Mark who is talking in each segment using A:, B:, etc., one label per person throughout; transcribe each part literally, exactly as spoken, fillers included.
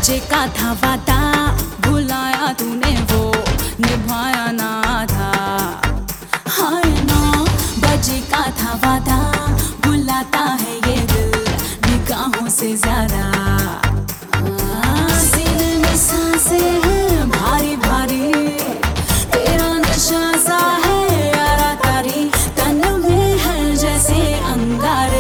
A: बजे का था वादा, भुलाया तूने वो निभाया ना था। हाय नौ बजे का था वादा, बुलाता है ये दिल निगाहों से ज्यादा। सीने में सांसें हैं भारी भारी, तेरा नशा सा है यारा तारी, तन में है जैसे अंगारे।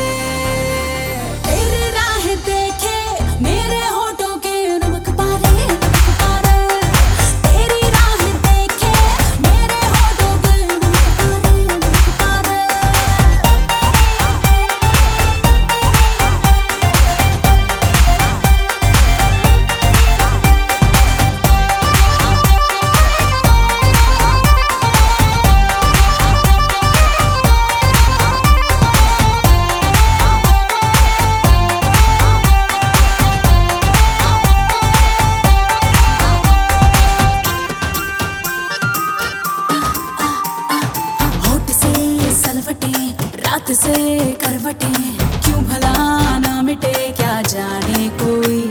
A: रात से करवटें क्यों भला ना मिटे, क्या जाने कोई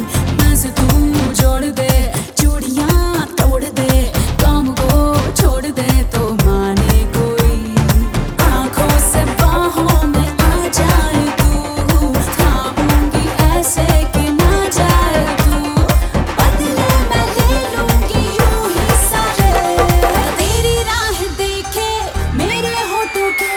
A: नस तू जोड़ दे, चूड़ियां तोड़ दे, काम को छोड़ दे तो माने कोई। आंखों से बाहों में आ जाए तू, थामूंगी ऐसे कि ना जाए तू, बदले मैं ले लूंगी यूं ही सारे। तेरी राह देखे मेरे होठों के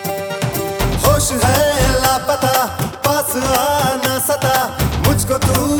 B: है लापता, पास आना सता मुझको तू